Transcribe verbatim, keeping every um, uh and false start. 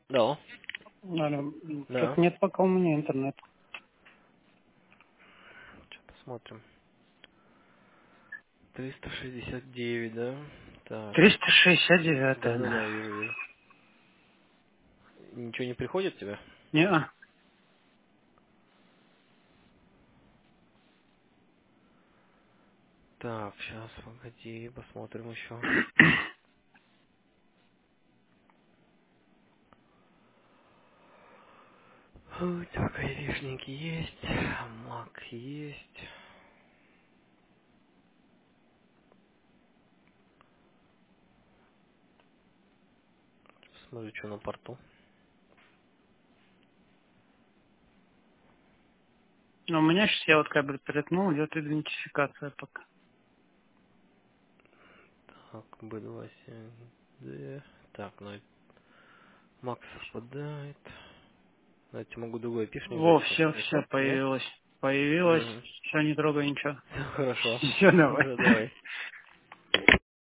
Да, Что-то да. нет пока у меня интернет. Сейчас посмотрим. триста шестьдесят девять, да? Так. триста шестьдесят девять, да. Да-да-да, вижу, вижу. Ничего не приходит тебе? Не, Так, сейчас, погоди, посмотрим еще. Ой, так, айвишник есть, мак есть. Смотрю, что на порту. ну, у меня сейчас я вот как бы перетнул, идет идентификация пока. Так, бэ два семь дэ. Так, ну, Макс совпадает. Знаете, могу другой айпишник Во, дать все, все просто. Нет? появилось. Появилось. Угу. Все, не трогай ничего. Хорошо. Все, давай. Да, давай.